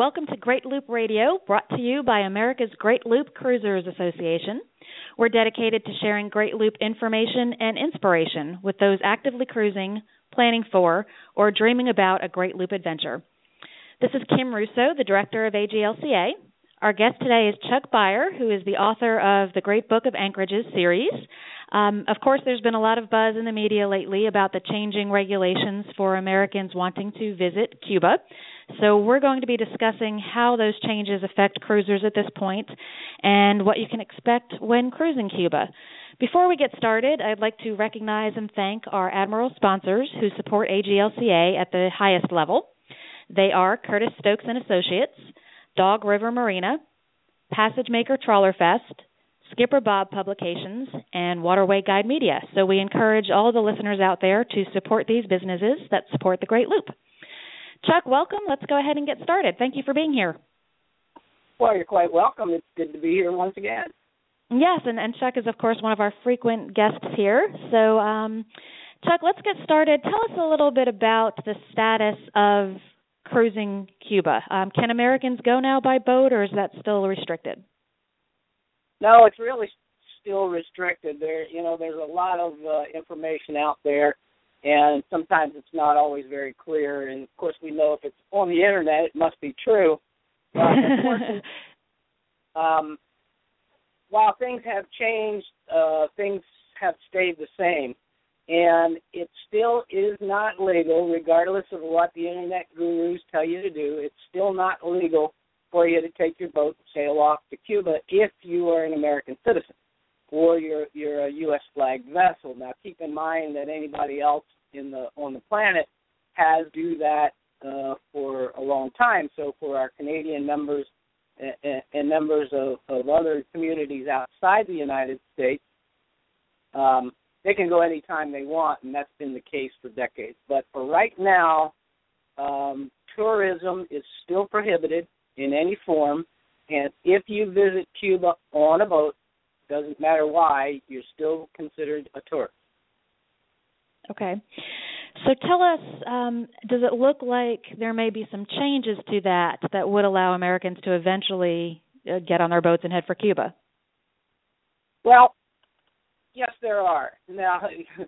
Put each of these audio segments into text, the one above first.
Welcome to Great Loop Radio, brought to you by America's Great Loop Cruisers Association. We're dedicated to sharing Great Loop information and inspiration with those actively cruising, planning for, or dreaming about a Great Loop adventure. This is Kim Russo, the director of AGLCA. Our guest today is Chuck Beyer, who is the author of the Great Book of Anchorages series. Of course, there's been a lot of buzz in the media lately about the changing regulations for Americans wanting to visit Cuba. So we're going to be discussing how those changes affect cruisers at this point and what you can expect when cruising Cuba. Before we get started, I'd like to recognize and thank our Admiral sponsors who support AGLCA at the highest level. They are Curtis Stokes and Associates, Dog River Marina, Passage Maker Trawler Fest, Skipper Bob Publications, and Waterway Guide Media. So we encourage all the listeners out there to support these businesses that support the Great Loop. Chuck, welcome. Let's go ahead and get started. Thank you for being here. Well, you're quite welcome. It's good to be here once again. Yes, and Chuck is, of course, one of our frequent guests here. So, Chuck, let's get started. Tell us a little bit about the status of cruising Cuba. Can Americans go now by boat, or is that still restricted? No, it's really still restricted. There's a lot of information out there, and sometimes it's not always very clear. And, of course, we know if it's on the Internet, it must be true. But, unfortunately, while things have changed, things have stayed the same. And it still is not legal, regardless of what the Internet gurus tell you to do. It's still not legal for you to take your boat and sail off to Cuba if you are an American citizen or you're a U.S. flagged vessel. Now, keep in mind that anybody else on the planet has do that for a long time. So for our Canadian members and members of other communities outside the United States, they can go anytime they want, and that's been the case for decades. But for right now, tourism is still prohibited in any form, and if you visit Cuba on a boat, doesn't matter why, you're still considered a tourist. Okay. So tell us, does it look like there may be some changes to that would allow Americans to eventually get on their boats and head for Cuba? Well, yes, there are. Now,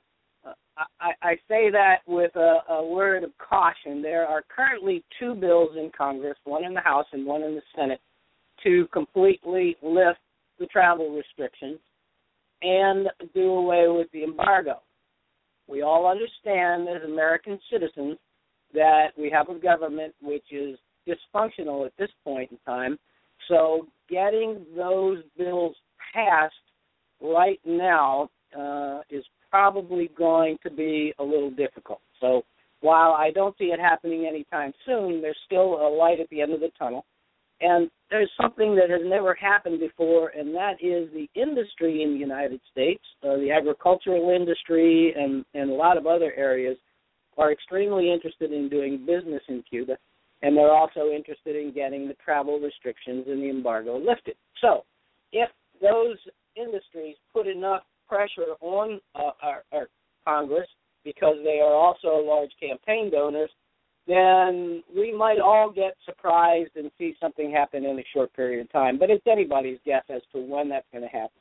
I say that with a word of caution. There are currently two bills in Congress, one in the House and one in the Senate, to completely lift the travel restrictions and do away with the embargo. We all understand as American citizens that we have a government which is dysfunctional at this point in time, so getting those bills passed right now is probably going to be a little difficult. So while I don't see it happening anytime soon, there's still a light at the end of the tunnel. And there's something that has never happened before, and that is the industry in the United States, the agricultural industry and a lot of other areas are extremely interested in doing business in Cuba, and they're also interested in getting the travel restrictions and the embargo lifted. So if those industries put enough pressure on our Congress, because they are also large campaign donors, then we might all get surprised and see something happen in a short period of time. But it's anybody's guess as to when that's going to happen.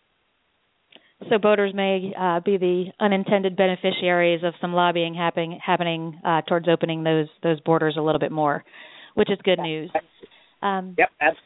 So boaters may be the unintended beneficiaries of some lobbying happening towards opening those borders a little bit more, which is good news. Yep, absolutely.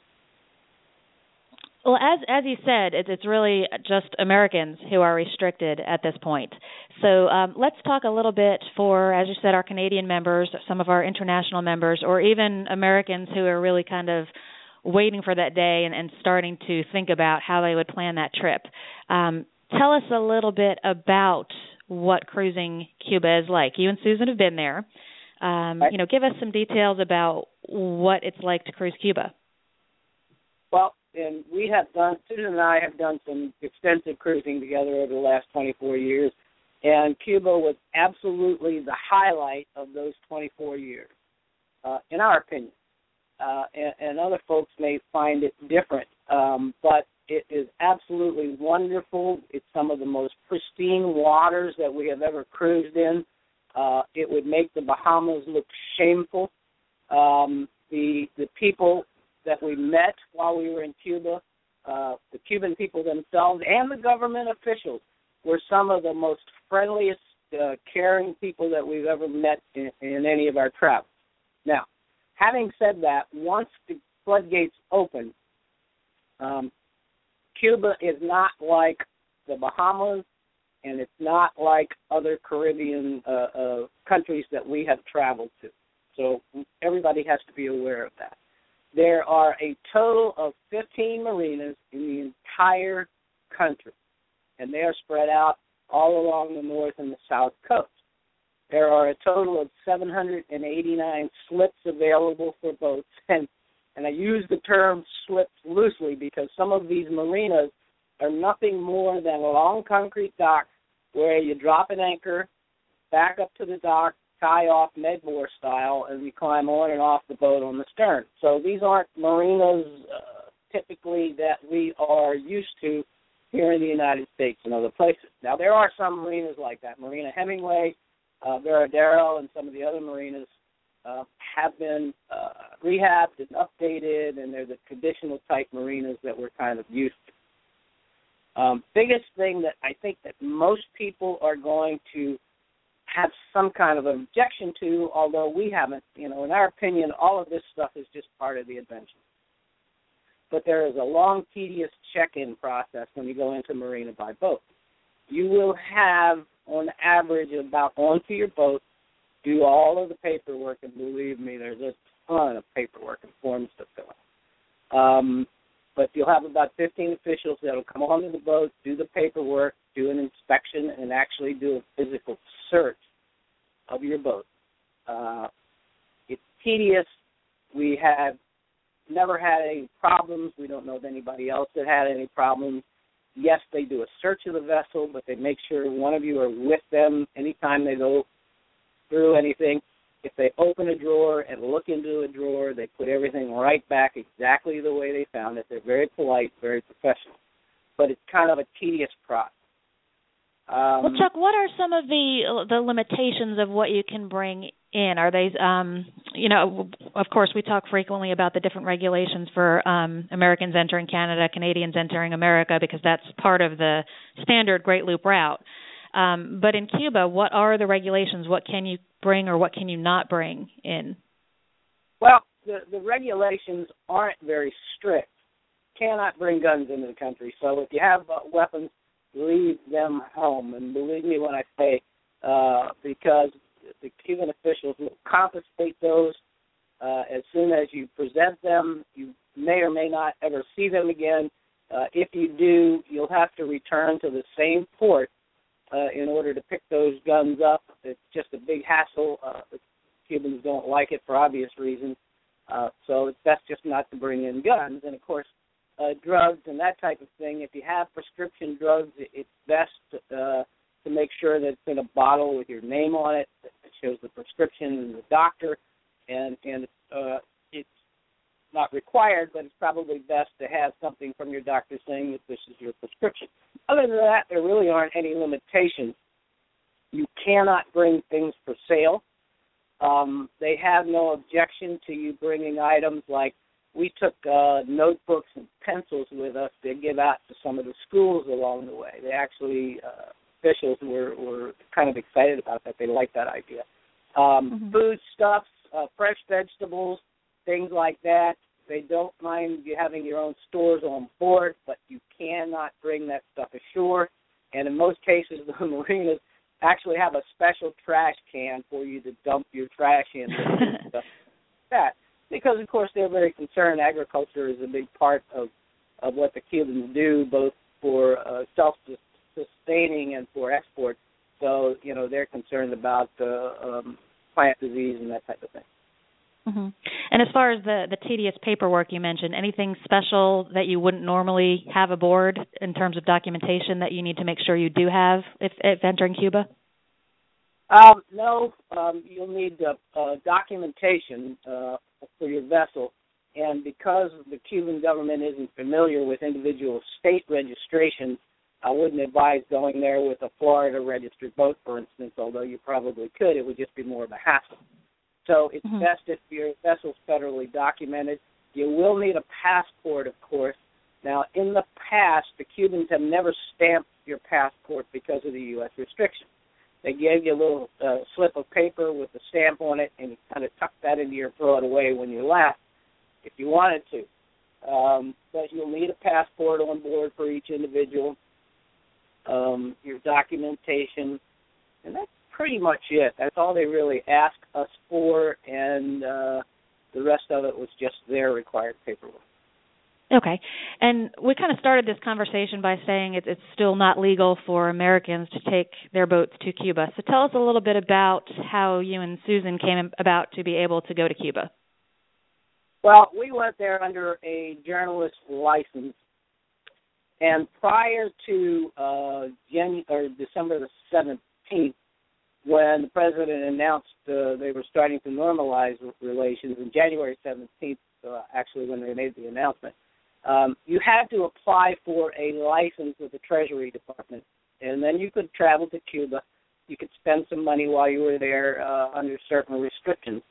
Well, as you said, it's really just Americans who are restricted at this point. So let's talk a little bit for, as you said, our Canadian members, some of our international members, or even Americans who are really kind of waiting for that day and starting to think about how they would plan that trip. Tell us a little bit about what cruising Cuba is like. You and Susan have been there. Give us some details about what it's like to cruise Cuba. Well, and Susan and I have done some extensive cruising together over the last 24 years, and Cuba was absolutely the highlight of those 24 years, in our opinion. And other folks may find it different, but it is absolutely wonderful. It's some of the most pristine waters that we have ever cruised in. It would make the Bahamas look shameful. The people that we met while we were in Cuba, the Cuban people themselves and the government officials were some of the most friendliest, caring people that we've ever met in any of our travels. Now, having said that, once the floodgates open, Cuba is not like the Bahamas, and it's not like other Caribbean countries that we have traveled to. So everybody has to be aware of that. There are a total of 15 marinas in the entire country, and they are spread out all along the north and the south coast. There are a total of 789 slips available for boats, and I use the term slips loosely because some of these marinas are nothing more than a long concrete dock where you drop an anchor, back up to the dock, tie off Medmore style, and we climb on and off the boat on the stern. So these aren't marinas typically that we are used to here in the United States and other places. Now, there are some marinas like that. Marina Hemingway, Veradero, and some of the other marinas have been rehabbed and updated, and they're the traditional type marinas that we're kind of used to. Biggest thing that I think that most people are going to have some kind of objection to, although we haven't, in our opinion, all of this stuff is just part of the adventure. But there is a long, tedious check-in process when you go into marina by boat. You will have, on average, about onto your boat, do all of the paperwork, and believe me, there's a ton of paperwork and forms to fill out. But you'll have about 15 officials that will come onto the boat, do the paperwork, do an inspection, and actually do a physical search of your boat. It's tedious. We have never had any problems. We don't know of anybody else that had any problems. Yes, they do a search of the vessel, but they make sure one of you are with them anytime they go through anything. If they open a drawer and look into a drawer, they put everything right back exactly the way they found it. They're very polite, very professional. But it's kind of a tedious process. Well, Chuck, what are some of the limitations of what you can bring in? Are they, of course, we talk frequently about the different regulations for Americans entering Canada, Canadians entering America, because that's part of the standard Great Loop route. But in Cuba, what are the regulations? What can you bring or what can you not bring in? Well, the regulations aren't very strict. Cannot bring guns into the country. So if you have weapons, leave them home. And believe me when I say, because the Cuban officials will confiscate those as soon as you present them. You may or may not ever see them again. If you do, you'll have to return to the same port in order to pick those guns up. It's just a big hassle. The Cubans don't like it for obvious reasons. So it's best just not to bring in guns. And, of course, drugs and that type of thing. If you have prescription drugs, it's best to make sure that it's in a bottle with your name on it that shows the prescription and the doctor. And it's not required, but it's probably best to have something from your doctor saying that this is your prescription. Other than that, there really aren't any limitations. You cannot bring things for sale. They have no objection to you bringing items like we took notebooks and pencils with us to give out to some of the schools along the way. They actually, officials were kind of excited about that. They liked that idea. Foodstuffs, fresh vegetables, things like that. They don't mind you having your own stores on board, but you cannot bring that stuff ashore. And in most cases, the marinas actually have a special trash can for you to dump your trash in and stuff like that. Because, of course, they're very concerned. Agriculture is a big part of what the Cubans do, both for self-sustaining and for export. So, they're concerned about plant disease and that type of thing. Mm-hmm. And as far as the tedious paperwork you mentioned, anything special that you wouldn't normally have aboard in terms of documentation that you need to make sure you do have if entering Cuba? No, you'll need documentation for your vessel. And because the Cuban government isn't familiar with individual state registration, I wouldn't advise going there with a Florida registered boat, for instance, although you probably could. It would just be more of a hassle. So it's best if your vessel's federally documented. You will need a passport, of course. Now, in the past, the Cubans have never stamped your passport because of the U.S. restrictions. They gave you a little slip of paper with a stamp on it, and you kind of tuck that into your throw it away when you left, if you wanted to. But you'll need a passport on board for each individual, your documentation, and that's pretty much it. That's all they really ask us for, and the rest of it was just their required paperwork. Okay. And we kind of started this conversation by saying it's still not legal for Americans to take their boats to Cuba. So tell us a little bit about how you and Susan came about to be able to go to Cuba. Well, we went there under a journalist license. And prior to December the 17th, when the president announced they were starting to normalize relations, on January 17th, actually when they made the announcement, you had to apply for a license with the Treasury Department, and then you could travel to Cuba. You could spend some money while you were there under certain restrictions.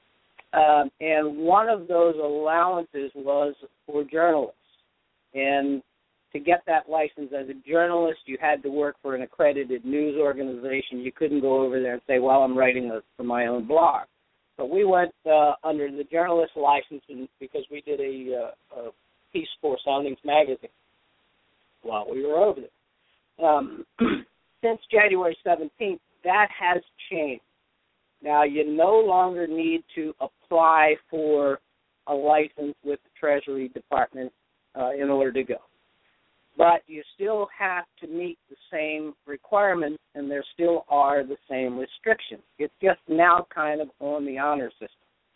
And one of those allowances was for journalists. And to get that license as a journalist, you had to work for an accredited news organization. You couldn't go over there and say, well, I'm writing for my own blog. But we went under the journalist license because we did a piece for Soundings Magazine while we were over there. Since January 17th, that has changed. Now, you no longer need to apply for a license with the Treasury Department in order to go. But you still have to meet the same requirements, and there still are the same restrictions. It's just now kind of on the honor system.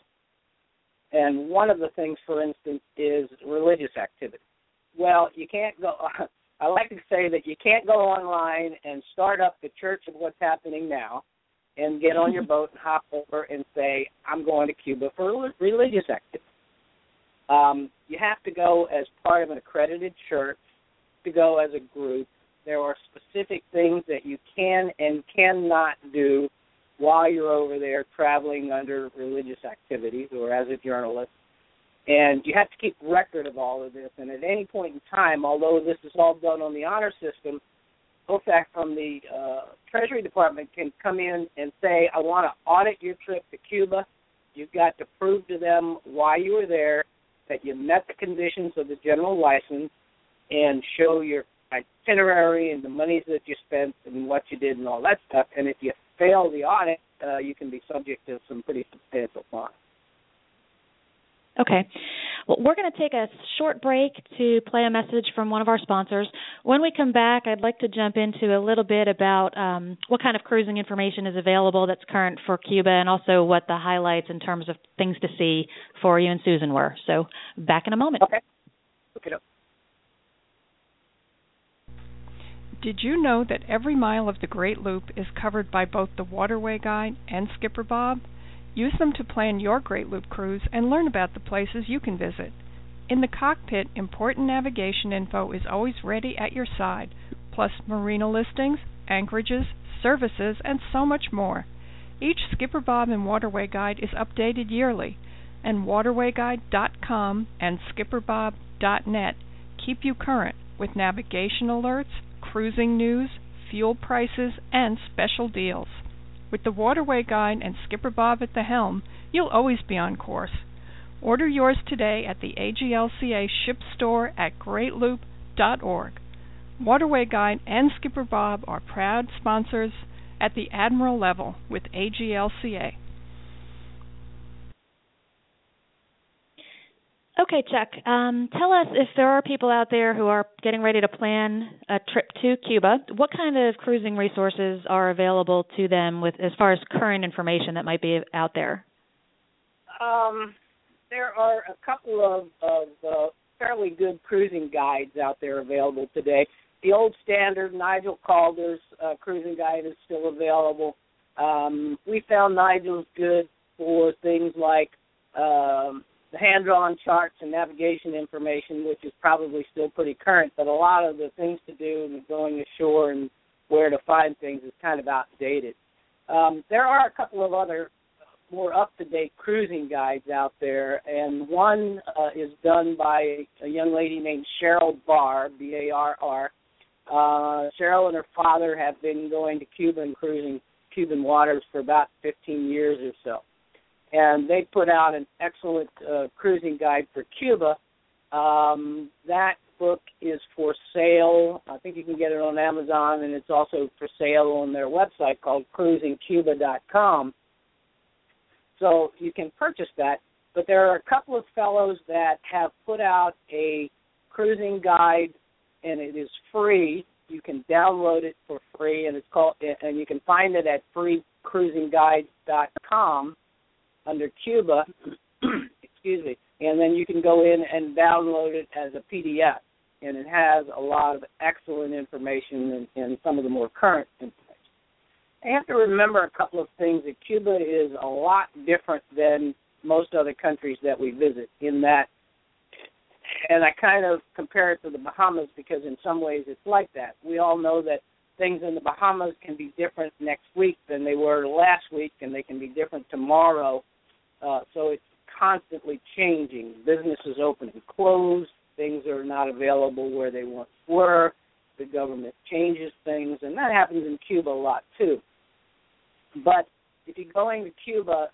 And one of the things, for instance, is religious activity. Well, you can't go, I like to say that you can't go online and start up the Church of What's Happening Now and get on your boat and hop over and say, I'm going to Cuba for religious activity. You have to go as part of an accredited church, to go as a group. There are specific things that you can and cannot do while you're over there traveling under religious activities or as a journalist. And you have to keep record of all of this. And at any point in time, although this is all done on the honor system, OFAC from the Treasury Department can come in and say, I want to audit your trip to Cuba. You've got to prove to them why you were there, that you met the conditions of the general license, and show your itinerary and the monies that you spent and what you did and all that stuff. And if you fail the audit, you can be subject to some pretty substantial fines. Okay. Well, we're going to take a short break to play a message from one of our sponsors. When we come back, I'd like to jump into a little bit about what kind of cruising information is available that's current for Cuba, and also what the highlights in terms of things to see for you and Susan were. So back in a moment. Okay. Okay. Did you know that every mile of the Great Loop is covered by both the Waterway Guide and Skipper Bob? Use them to plan your Great Loop cruise and learn about the places you can visit. In the cockpit, important navigation info is always ready at your side, plus marina listings, anchorages, services, and so much more. Each Skipper Bob and Waterway Guide is updated yearly, and waterwayguide.com and skipperbob.net keep you current with navigation alerts, cruising news, fuel prices, and special deals. With the Waterway Guide and Skipper Bob at the helm, you'll always be on course. Order yours today at the AGLCA ship store at greatloop.org. Waterway Guide and Skipper Bob are proud sponsors at the Admiral level with AGLCA. Okay, Chuck, tell us if there are people out there who are getting ready to plan a trip to Cuba, what kind of cruising resources are available to them with as far as current information that might be out there? There are a couple of fairly good cruising guides out there available today. The old standard Nigel Calder's cruising guide is still available. We found Nigel's good for things like the hand-drawn charts and navigation information, which is probably still pretty current, but a lot of the things to do and going ashore and where to find things is kind of outdated. There are a couple of other more up-to-date cruising guides out there, and one is done by a young lady named Cheryl Barr, B-A-R-R. Cheryl and her father have been going to Cuba and cruising Cuban waters for about 15 years or so. And they put out an excellent cruising guide for Cuba. That book is for sale. I think you can get it on Amazon, and it's also for sale on their website called cruisingcuba.com. So you can purchase that. But there are a couple of fellows that have put out a cruising guide, and it is free. You can download it for free, and it's called, and you can find it at freecruisingguide.com under Cuba. Excuse me. And then you can go in and download it as a PDF, and it has a lot of excellent information and some of the more current information. I have to remember a couple of things, that Cuba is a lot different than most other countries that we visit in that, and I kind of compare it to the Bahamas because in some ways it's like that. We all know that things in the Bahamas can be different next week than they were last week, and they can be different tomorrow. So it's constantly changing. Businesses open and close. Things are not available where they once were. The government changes things, and that happens in Cuba a lot too. But if you're going to Cuba,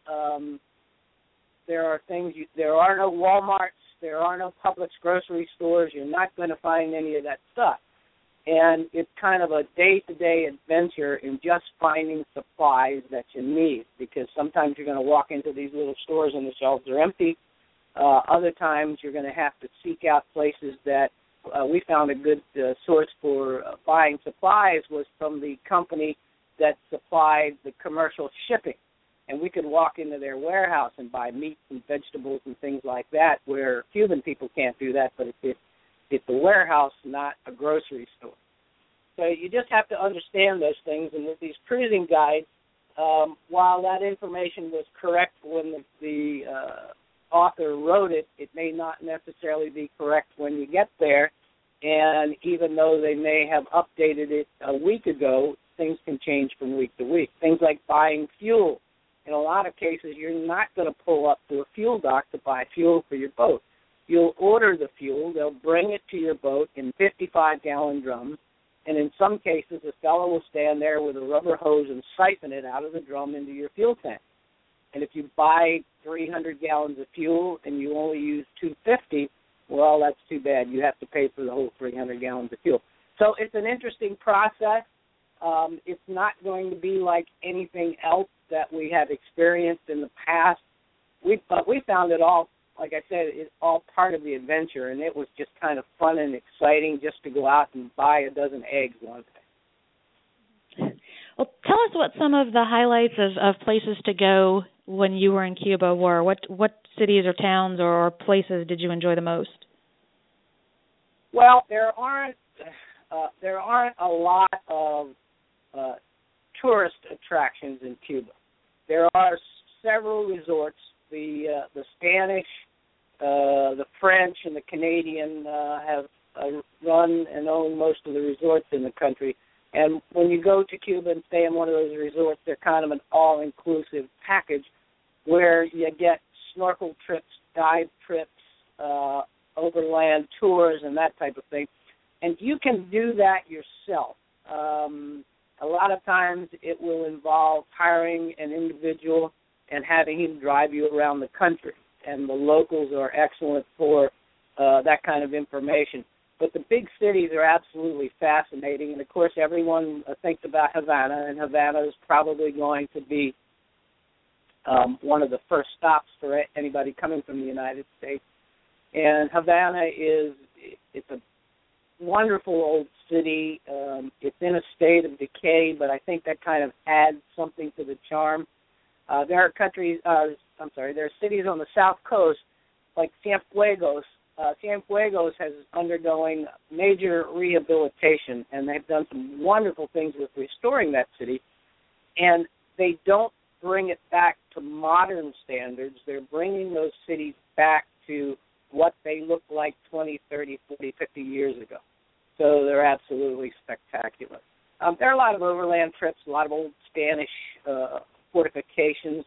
there are things. There are no Walmarts. There are no Publix grocery stores. You're not going to find any of that stuff. And it's kind of a day-to-day adventure in just finding supplies that you need, because sometimes you're going to walk into these little stores and the shelves are empty. Other times you're going to have to seek out places that we found a good source for buying supplies was from the company that supplied the commercial shipping. And we could walk into their warehouse and buy meat and vegetables and things like that, where Cuban people can't do that, but it's a warehouse, not a grocery store. So you just have to understand those things. And with these cruising guides, while that information was correct when the author wrote it, it may not necessarily be correct when you get there. And even though they may have updated it a week ago, things can change from week to week. Things like buying fuel. In a lot of cases, you're not going to pull up to a fuel dock to buy fuel for your boat. You'll order the fuel. They'll bring it to your boat in 55-gallon drums. And in some cases, a fellow will stand there with a rubber hose and siphon it out of the drum into your fuel tank. And if you buy 300 gallons of fuel and you only use 250, well, that's too bad. You have to pay for the whole 300 gallons of fuel. So it's an interesting process. It's not going to be like anything else that we have experienced in the past. But we found it all, like I said, it's all part of the adventure, and it was just kind of fun and exciting just to go out and buy a dozen eggs one day. Well, tell us what some of the highlights of places to go when you were in Cuba were. What cities or towns or places did you enjoy the most? Well, there aren't a lot of tourist attractions in Cuba. There are several resorts. The Spanish, the French, and the Canadian have run and own most of the resorts in the country. And when you go to Cuba and stay in one of those resorts, they're kind of an all-inclusive package where you get snorkel trips, dive trips, overland tours, and that type of thing. And you can do that yourself. A lot of times it will involve hiring an individual and having him drive you around the country. And the locals are excellent for that kind of information. But the big cities are absolutely fascinating. And, of course, everyone thinks about Havana, and Havana is probably going to be one of the first stops for anybody coming from the United States. And Havana it's a wonderful old city. It's in a state of decay, but I think that kind of adds something to the charm. There are there are cities on the south coast, like Cienfuegos. Cienfuegos has undergoing major rehabilitation, and they've done some wonderful things with restoring that city. And they don't bring it back to modern standards. They're bringing those cities back to what they looked like 20, 30, 40, 50 years ago. So they're absolutely spectacular. There are a lot of overland trips, a lot of old Spanish fortifications.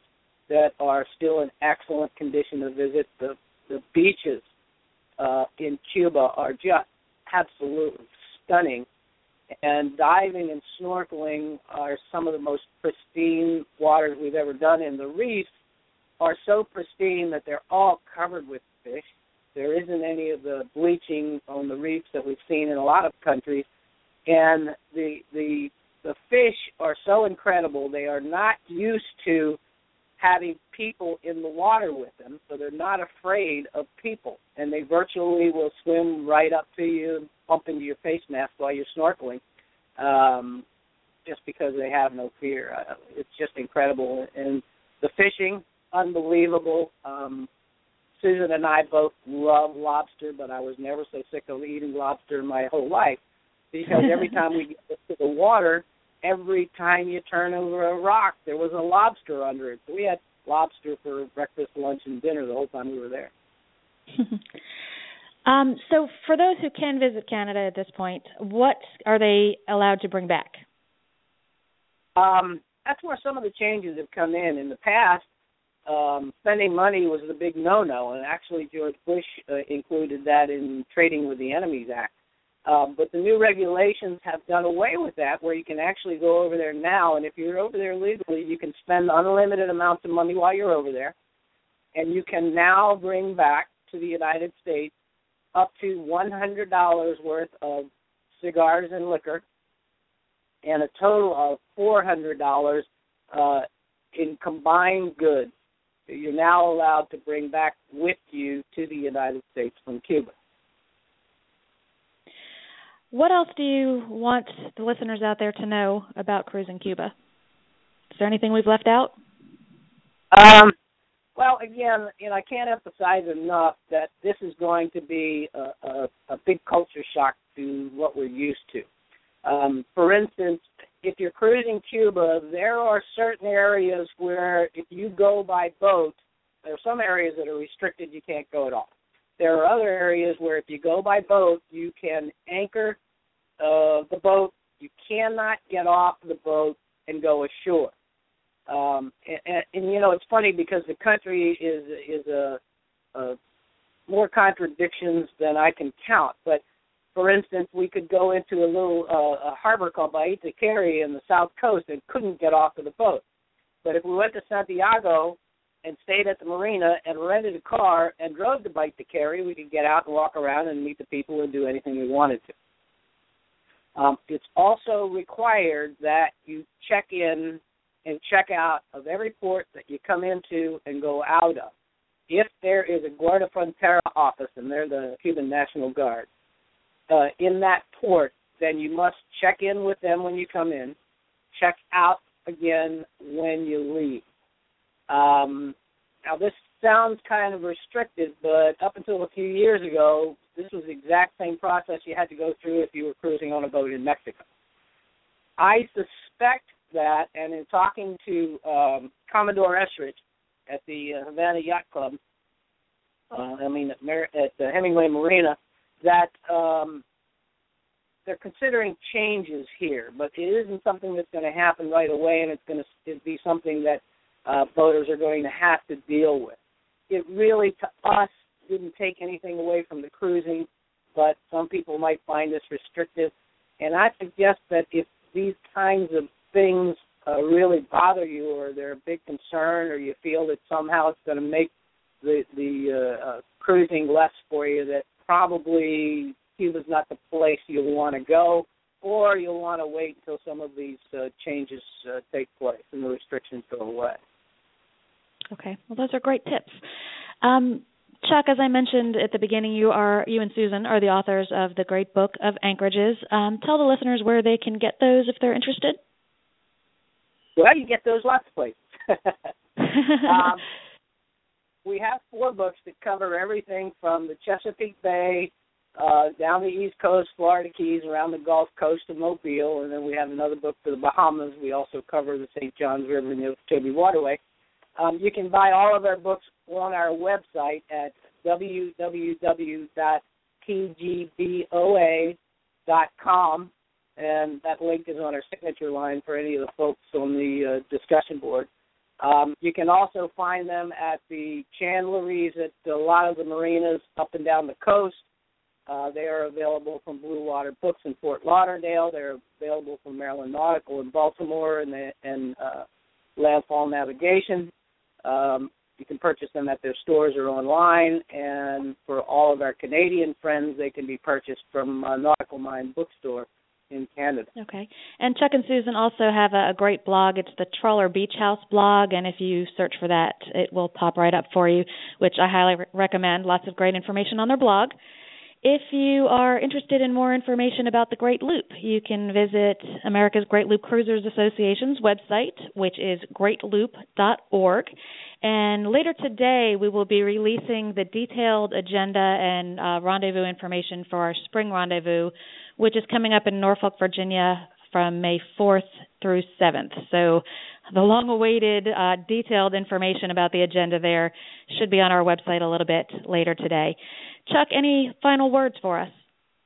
that are still in excellent condition to visit. The beaches in Cuba are just absolutely stunning, and diving and snorkeling are some of the most pristine waters we've ever done, and the reefs are so pristine that they're all covered with fish. There isn't any of the bleaching on the reefs that we've seen in a lot of countries, and the fish are so incredible. They are not used to having people in the water with them, so they're not afraid of people, and they virtually will swim right up to you and bump into your face mask while you're snorkeling, just because they have no fear. It's just incredible, and the fishing, unbelievable. Susan and I both love lobster, but I was never so sick of eating lobster in my whole life, because every time we get to the water, every time you turn over a rock, there was a lobster under it. So we had lobster for breakfast, lunch, and dinner the whole time we were there. So for those who can visit Canada at this point, what are they allowed to bring back? That's where some of the changes have come in. In the past, spending money was the big no-no, and actually George Bush included that in Trading with the Enemies Act. But the new regulations have done away with that, where you can actually go over there now, and if you're over there legally, you can spend unlimited amounts of money while you're over there, and you can now bring back to the United States up to $100 worth of cigars and liquor, and a total of $400 in combined goods that you're now allowed to bring back with you to the United States from Cuba. What else do you want the listeners out there to know about cruising Cuba? Is there anything we've left out? Well, again, I can't emphasize enough that this is going to be a big culture shock to what we're used to. For instance, if you're cruising Cuba, there are certain areas where if you go by boat, there are some areas that are restricted, you can't go at all. There are other areas where if you go by boat, you can anchor the boat. You cannot get off the boat and go ashore. And it's funny because the country is more contradictions than I can count. But, for instance, we could go into a little a harbor called Bahia Cari in the south coast and couldn't get off of the boat. But if we went to Santiago and stayed at the marina and rented a car and drove to Bahia Cari, we could get out and walk around and meet the people and do anything we wanted to. It's also required that you check in and check out of every port that you come into and go out of. If there is a Guardia Frontera office, and they're the Cuban National Guard, in that port, then you must check in with them when you come in, check out again when you leave. Now, this sounds kind of restricted, but up until a few years ago, this was the exact same process you had to go through if you were cruising on a boat in Mexico. I suspect that, and in talking to Commodore Esrich at the Havana Yacht Club, at the Hemingway Marina, that they're considering changes here, but it isn't something that's going to happen right away, and it's going to be something that boaters are going to have to deal with. It really, to us, didn't take anything away from the cruising, but some people might find this restrictive. And I suggest that if these kinds of things really bother you, or they're a big concern, or you feel that somehow it's going to make the cruising less for you, that probably Cuba's not the place you'll want to go, or you'll want to wait until some of these changes take place and the restrictions go away. Okay. Well, those are great tips. Chuck, as I mentioned at the beginning, you and Susan are the authors of the great book of Anchorages. Tell the listeners where they can get those if they're interested. Well, you get those lots of places. We have 4 books that cover everything from the Chesapeake Bay down the East Coast, Florida Keys, around the Gulf Coast of Mobile, and then we have another book for the Bahamas. We also cover the St. Johns River and the Okeechobee Waterway. You can buy all of our books on our website at www.tgboa.com, and that link is on our signature line for any of the folks on the discussion board. You can also find them at the chandleries at a lot of the marinas up and down the coast. They are available from Blue Water Books in Fort Lauderdale. They're available from Maryland Nautical in Baltimore and Landfall Navigation. You can purchase them at their stores or online. And for all of our Canadian friends, they can be purchased from Nautical Mind Bookstore in Canada. Okay. And Chuck and Susan also have a great blog. It's the Trawler Beach House blog, and if you search for that, it will pop right up for you, which I highly recommend. Lots of great information on their blog. If you are interested in more information about the Great Loop, you can visit America's Great Loop Cruisers Association's website, which is greatloop.org. And later today, we will be releasing the detailed agenda and rendezvous information for our spring rendezvous, which is coming up in Norfolk, Virginia from May 4th through 7th. So the long-awaited detailed information about the agenda there should be on our website a little bit later today. Chuck, any final words for us?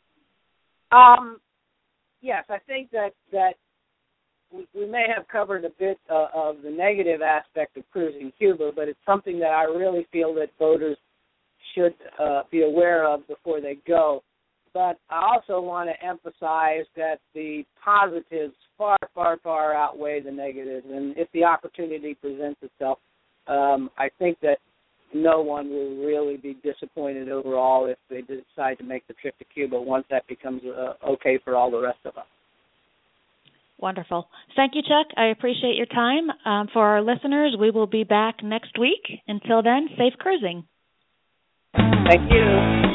Yes, I think that we may have covered a bit of the negative aspect of cruising Cuba, but it's something that I really feel that voters should be aware of before they go. But I also want to emphasize that the positives far, far, far outweigh the negatives. And if the opportunity presents itself, I think that no one will really be disappointed overall if they decide to make the trip to Cuba once that becomes okay for all the rest of us. Wonderful. Thank you, Chuck. I appreciate your time. For our listeners, we will be back next week. Until then, safe cruising. Thank you.